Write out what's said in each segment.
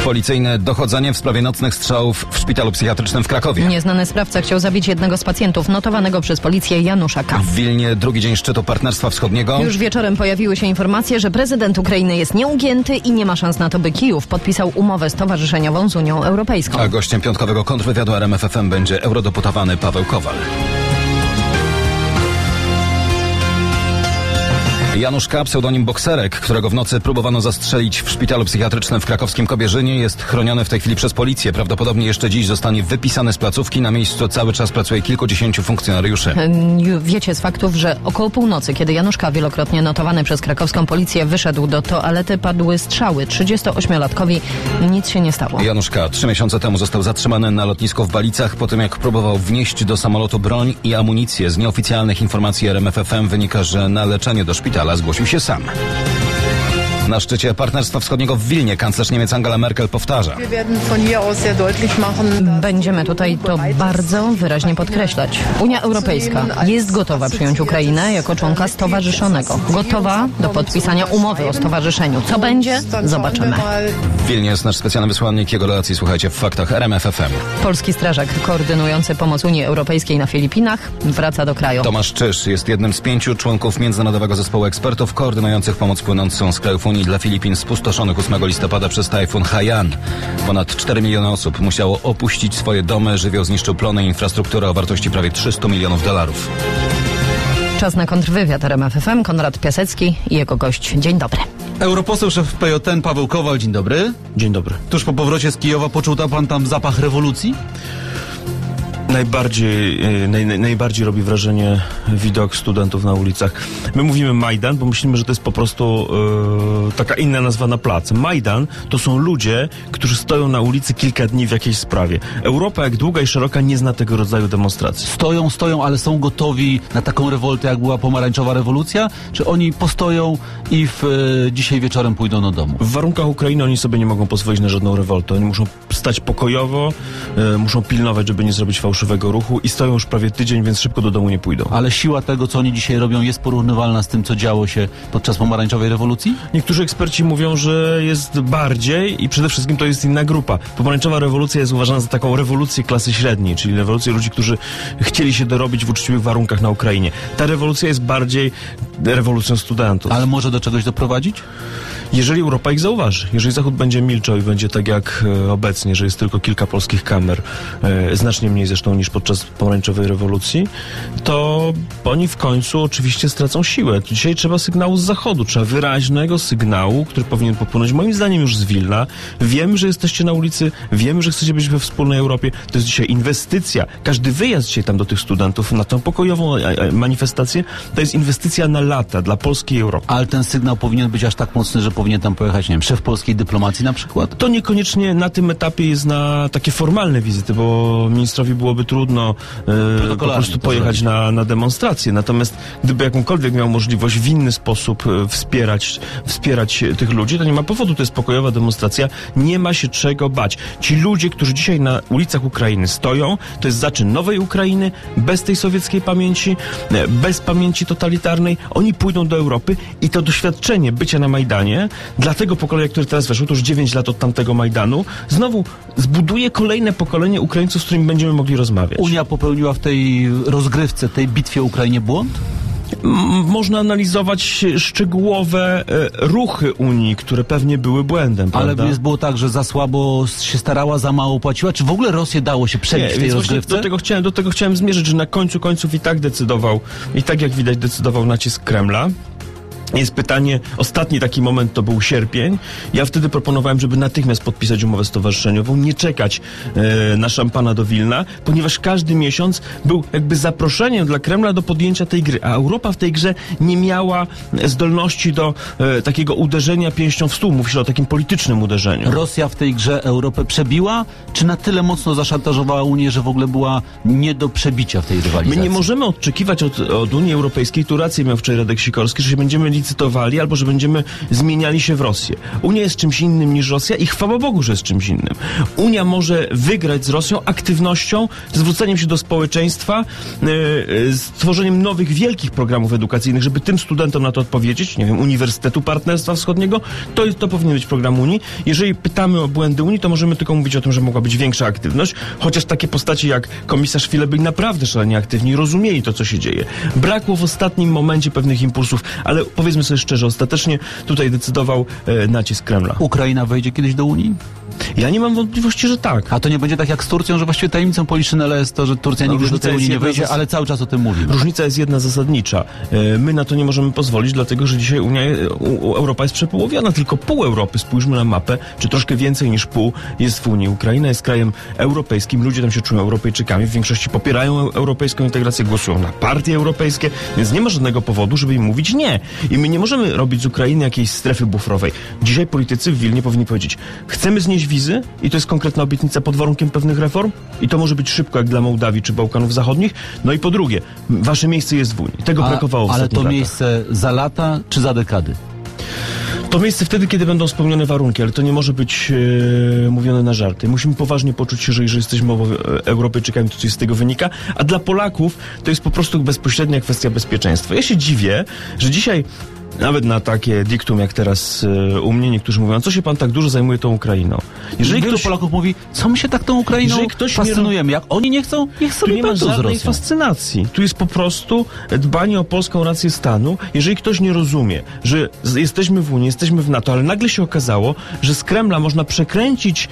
Policyjne dochodzenie w sprawie nocnych strzałów w szpitalu psychiatrycznym w Krakowie. Nieznany sprawca chciał zabić jednego z pacjentów notowanego przez policję Janusza K. W Wilnie drugi dzień szczytu Partnerstwa Wschodniego. Już wieczorem pojawiły się informacje, że prezydent Ukrainy jest nieugięty i nie ma szans na to, by Kijów podpisał umowę stowarzyszeniową z Unią Europejską. A gościem piątkowego kontrwywiadu RMF FM będzie eurodeputowany Paweł Kowal. Janusz K., pseudonim Bokserek, którego w nocy próbowano zastrzelić w szpitalu psychiatrycznym w krakowskim Kobierzynie, jest chroniony w tej chwili przez policję. Prawdopodobnie jeszcze dziś zostanie wypisany z placówki. Na miejscu cały czas pracuje kilkudziesięciu funkcjonariuszy. Wiecie z faktów, że około północy, kiedy Janusz K., wielokrotnie notowany przez krakowską policję, wyszedł do toalety, padły strzały. 38-latkowi nic się nie stało. Janusz K. 3 miesiące temu został zatrzymany na lotnisku w Balicach po tym, jak próbował wnieść do samolotu broń i amunicję. Z nieoficjalnych informacji RMF FM wynika, że na leczenie do szpitala zgłosił się sam. Na szczycie Partnerstwa Wschodniego w Wilnie kanclerz Niemiec Angela Merkel powtarza: Będziemy tutaj to bardzo wyraźnie podkreślać. Unia Europejska jest gotowa przyjąć Ukrainę jako członka stowarzyszonego. Gotowa do podpisania umowy o stowarzyszeniu. Co będzie? Zobaczymy. W Wilnie jest nasz specjalny wysłannik. Jego relacji słuchajcie w faktach RMF FM. Polski strażak koordynujący pomoc Unii Europejskiej na Filipinach wraca do kraju. Tomasz Czyż jest jednym z 5 członków Międzynarodowego Zespołu Ekspertów koordynujących pomoc płynącą z krajów Unii dla Filipin spustoszonych 8 listopada przez tajfun Haiyan. Ponad 4 miliony osób musiało opuścić swoje domy. Żywioł zniszczył plony i infrastrukturę o wartości prawie $300 milionów. Czas na kontrwywiad RMF FM. Konrad Piasecki i jego gość. Dzień dobry. Europoseł, szef PJN Paweł Kowal. Dzień dobry. Dzień dobry. Tuż po powrocie z Kijowa poczuł pan tam zapach rewolucji? Najbardziej robi wrażenie widok studentów na ulicach. My mówimy Majdan, bo myślimy, że to jest po prostu taka inna nazwa na plac. Majdan to są ludzie, którzy stoją na ulicy kilka dni w jakiejś sprawie. Europa, jak długa i szeroka, nie zna tego rodzaju demonstracji. Stoją, ale są gotowi na taką rewoltę, jak była pomarańczowa rewolucja? Czy oni postoją i dzisiaj wieczorem pójdą do domu? W warunkach Ukrainy oni sobie nie mogą pozwolić na żadną rewoltę. Oni muszą stać pokojowo, muszą pilnować, żeby nie zrobić fałszywego ruchu i stoją już prawie tydzień, więc szybko do domu nie pójdą. Ale siła tego, co oni dzisiaj robią, jest porównywalna z tym, co działo się podczas pomarańczowej rewolucji? Niektórzy eksperci mówią, że jest bardziej i przede wszystkim to jest inna grupa. Pomarańczowa rewolucja jest uważana za taką rewolucję klasy średniej, czyli rewolucję ludzi, którzy chcieli się dorobić w uczciwych warunkach na Ukrainie. Ta rewolucja jest bardziej rewolucją studentów. Ale może do czegoś doprowadzić? Jeżeli Europa ich zauważy, jeżeli Zachód będzie milczał i będzie tak jak obecnie, że jest tylko kilka polskich kamer, znacznie mniej zresztą niż podczas pomarańczowej rewolucji, to oni w końcu oczywiście stracą siłę. Dzisiaj trzeba sygnału z Zachodu, trzeba wyraźnego sygnału, który powinien popłynąć moim zdaniem już z Wilna. Wiemy, że jesteście na ulicy, wiemy, że chcecie być we wspólnej Europie. To jest dzisiaj inwestycja. Każdy wyjazd dzisiaj tam do tych studentów na tą pokojową manifestację to jest inwestycja na lata dla polskiej Europy. Ale ten sygnał powinien być aż tak mocny, że powinien tam pojechać, nie wiem, szef polskiej dyplomacji na przykład? To niekoniecznie na tym etapie jest na takie formalne wizyty, bo ministrowi byłoby trudno po prostu pojechać na demonstrację. Natomiast gdyby jakąkolwiek miał możliwość w inny sposób wspierać tych ludzi, to nie ma powodu. To jest pokojowa demonstracja. Nie ma się czego bać. Ci ludzie, którzy dzisiaj na ulicach Ukrainy stoją, to jest zaczyn nowej Ukrainy, bez tej sowieckiej pamięci, bez pamięci totalitarnej. Oni pójdą do Europy i to doświadczenie bycia na Majdanie dla tego pokolenia, które teraz weszło, to już 9 lat od tamtego Majdanu, znowu zbuduje kolejne pokolenie Ukraińców, z którymi będziemy mogli rozmawiać. Unia popełniła w tej rozgrywce, tej bitwie o Ukrainie błąd? Można analizować szczegółowe ruchy Unii, które pewnie były błędem, prawda? Ale było tak, że za słabo się starała, za mało płaciła? Czy w ogóle Rosję dało się przebić w tej rozgrywce? Do tego chciałem zmierzyć, że na końcu końców i tak decydował, i tak jak widać decydował nacisk Kremla. Jest pytanie, ostatni taki moment to był sierpień. Ja wtedy proponowałem, żeby natychmiast podpisać umowę stowarzyszeniową, nie czekać na szampana do Wilna, ponieważ każdy miesiąc był jakby zaproszeniem dla Kremla do podjęcia tej gry, a Europa w tej grze nie miała zdolności do takiego uderzenia pięścią w stół. Mówi się o takim politycznym uderzeniu. Rosja w tej grze Europę przebiła, czy na tyle mocno zaszantażowała Unię, że w ogóle była nie do przebicia w tej rywalizacji? My nie możemy oczekiwać od Unii Europejskiej, tu rację miał wczoraj Radek Sikorski, że się będziemy mieli licytowali, albo że będziemy zmieniali się w Rosję. Unia jest czymś innym niż Rosja i chwała Bogu, że jest czymś innym. Unia może wygrać z Rosją aktywnością, zwróceniem się do społeczeństwa, stworzeniem nowych, wielkich programów edukacyjnych, żeby tym studentom na to odpowiedzieć, nie wiem, Uniwersytetu Partnerstwa Wschodniego, to powinien być program Unii. Jeżeli pytamy o błędy Unii, to możemy tylko mówić o tym, że mogła być większa aktywność, chociaż takie postaci jak komisarz File byli naprawdę szalenie aktywni, rozumieli to, co się dzieje. Brakło w ostatnim momencie pewnych impulsów, ale powiedzmy sobie szczerze, ostatecznie tutaj decydował nacisk Kremla. Ukraina wejdzie kiedyś do Unii? Ja nie mam wątpliwości, że tak. A to nie będzie tak jak z Turcją, że właściwie tajemnicą Poliszynela jest to, że Turcja nigdy do tej Unii nie wejdzie, ale cały czas o tym mówi. Różnica jest jedna zasadnicza. My na to nie możemy pozwolić, dlatego że dzisiaj Europa jest przepołowiona. Tylko pół Europy, spójrzmy na mapę, czy troszkę więcej niż pół jest w Unii. Ukraina jest krajem europejskim, ludzie tam się czują Europejczykami, w większości popierają europejską integrację, głosują na partie europejskie, więc nie ma żadnego powodu, żeby im mówić nie. I my nie możemy robić z Ukrainy jakiejś strefy buforowej. Dzisiaj politycy w Wilnie powinni powiedzieć, chcemy znieść wizy i to jest konkretna obietnica pod warunkiem pewnych reform i to może być szybko jak dla Mołdawii czy Bałkanów Zachodnich. No i po drugie, wasze miejsce jest w Unii. Tego brakowało w ostatnich latach. Ale to miejsce za lata czy za dekady? To miejsce wtedy, kiedy będą spełnione warunki, ale to nie może być mówione na żarty. Musimy poważnie poczuć się, że jeżeli jesteśmy Europejczykami, to coś z tego wynika, a dla Polaków to jest po prostu bezpośrednia kwestia bezpieczeństwa. Ja się dziwię, że dzisiaj nawet na takie diktum jak teraz u mnie, niektórzy mówią, co się pan tak dużo zajmuje tą Ukrainą? Jeżeli ktoś Polaków mówi, co my się tak tą Ukrainą fascynujemy? Jak oni nie chcą, niech sobie tu nie ma żadnej fascynacji. Tu jest po prostu dbanie o polską rację stanu. Jeżeli ktoś nie rozumie, że jesteśmy w Unii, jesteśmy w NATO, ale nagle się okazało, że z Kremla można przekręcić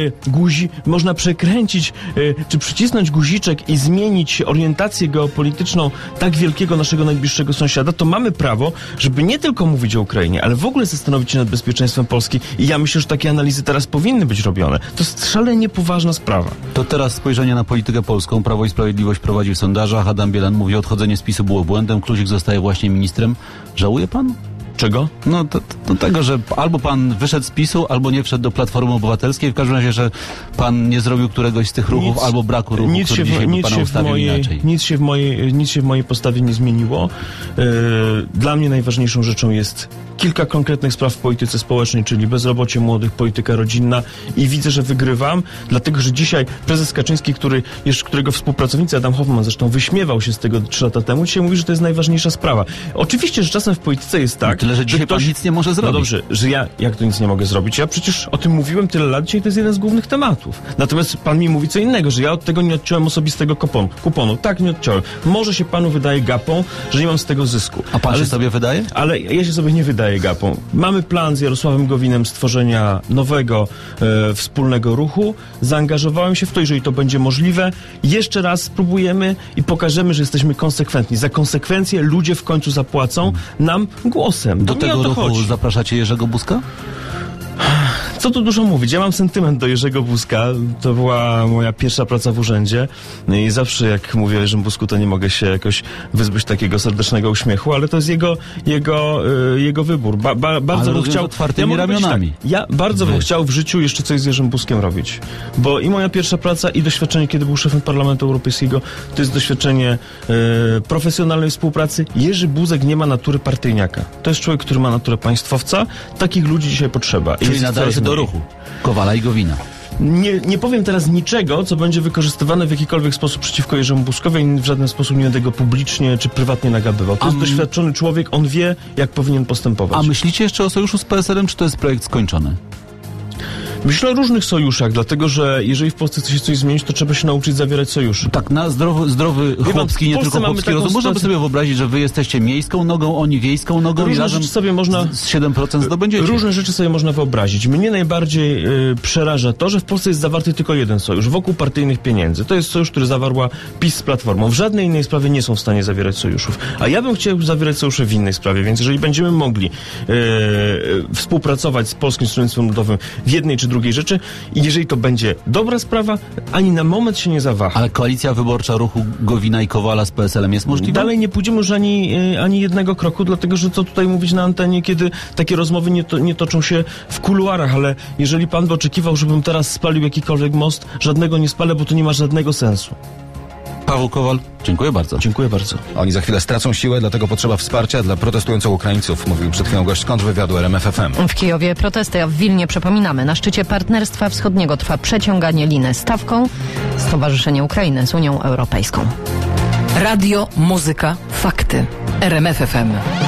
czy przycisnąć guziczek i zmienić orientację geopolityczną tak wielkiego naszego najbliższego sąsiada, to mamy prawo, żeby nie tylko mówić o Ukrainie, ale w ogóle zastanowić się nad bezpieczeństwem Polski i ja myślę, że takie analizy teraz powinny być robione. To jest szalenie poważna sprawa. To teraz spojrzenie na politykę polską. Prawo i Sprawiedliwość prowadzi w sondażach. Adam Bielan mówi, odchodzenie z PiS-u było błędem. Kluzik zostaje właśnie ministrem. Żałuje pan? Czego? No tego, że albo pan wyszedł z PiS-u, albo nie wszedł do Platformy Obywatelskiej. W każdym razie, że pan nie zrobił któregoś z tych ruchów, albo braku ruchu, który dzisiaj by pana ustawił inaczej. Nic się w mojej postawie nie zmieniło. Dla mnie najważniejszą rzeczą jest kilka konkretnych spraw w polityce społecznej, czyli bezrobocie młodych, polityka rodzinna i widzę, że wygrywam, dlatego, że dzisiaj prezes Kaczyński, którego współpracownicy Adam Hoffman zresztą wyśmiewał się z tego 3 lata temu, dzisiaj mówi, że to jest najważniejsza sprawa. Oczywiście, że czasem w polityce jest tak, tyle, że dzisiaj pan nic nie może zrobić. No dobrze, że jak to nic nie mogę zrobić? Ja przecież o tym mówiłem tyle lat, dzisiaj to jest jeden z głównych tematów. Natomiast pan mi mówi co innego, że ja od tego nie odciąłem osobistego kuponu. Tak, nie odciąłem. Może się panu wydaje gapą, że nie mam z tego zysku. A pan się sobie wydaje? Ale ja się sobie nie wydaję gapą. Mamy plan z Jarosławem Gowinem stworzenia nowego wspólnego ruchu. Zaangażowałem się w to, jeżeli to będzie możliwe. Jeszcze raz spróbujemy i pokażemy, że jesteśmy konsekwentni. Za konsekwencje ludzie w końcu zapłacą nam głosem. Do tego ruchu zapraszacie Jerzego Buzka? Co tu dużo mówić? Ja mam sentyment do Jerzego Buzka. To była moja pierwsza praca w urzędzie i zawsze jak mówię o Jerzym Buzku, to nie mogę się jakoś wyzbyć takiego serdecznego uśmiechu, ale to jest jego wybór. Bardzo bym chciał... otwartymi ramionami. Tak, ja bardzo bym chciał w życiu jeszcze coś z Jerzym Buzkiem robić. Bo i moja pierwsza praca i doświadczenie, kiedy był szefem Parlamentu Europejskiego, to jest doświadczenie profesjonalnej współpracy. Jerzy Buzek nie ma natury partyjniaka. To jest człowiek, który ma naturę państwowca. Takich ludzi dzisiaj potrzeba. Czyli nadaje się do ruchu Kowala i Gowina. Nie powiem teraz niczego, co będzie wykorzystywane w jakikolwiek sposób przeciwko Jerzemu Buzkowi i w żaden sposób nie będę go publicznie czy prywatnie nagabywał. To jest doświadczony człowiek, on wie, jak powinien postępować. A myślicie jeszcze o sojuszu z PSL-em, czy to jest projekt skończony? Myślę o różnych sojuszach, dlatego że jeżeli w Polsce chce się coś zmienić, to trzeba się nauczyć zawierać sojusze. Tak, na zdrowy chłopski, nie tylko chłopski rozum. Można by sobie wyobrazić, że wy jesteście miejską nogą, oni wiejską nogą różne i razem sobie można, z 7% zdobędziecie. Różne rzeczy sobie można wyobrazić. Mnie najbardziej przeraża to, że w Polsce jest zawarty tylko jeden sojusz, wokół partyjnych pieniędzy. To jest sojusz, który zawarła PiS z Platformą. W żadnej innej sprawie nie są w stanie zawierać sojuszów. A ja bym chciał zawierać sojusze w innej sprawie, więc jeżeli będziemy mogli współpracować z Polskim Stronnictwem Ludowym w jednej czy drugiej rzeczy, i jeżeli to będzie dobra sprawa, ani na moment się nie zawaha. Ale koalicja wyborcza ruchu Gowina i Kowala z PSL-em jest możliwa? Dalej nie pójdziemy już ani jednego kroku, dlatego że co tutaj mówić na antenie, kiedy takie rozmowy nie toczą się w kuluarach, ale jeżeli pan by oczekiwał, żebym teraz spalił jakikolwiek most, żadnego nie spalę, bo to nie ma żadnego sensu. Paweł Kowal, dziękuję bardzo. Dziękuję bardzo. Oni za chwilę stracą siłę, dlatego potrzeba wsparcia dla protestujących Ukraińców, mówił przed chwilą gość kontrwywiadu RMF FM. W Kijowie protesty, a w Wilnie, przypominamy, na szczycie Partnerstwa Wschodniego trwa przeciąganie liny stawką Stowarzyszenie Ukrainy z Unią Europejską. Radio, muzyka, fakty. RMF FM.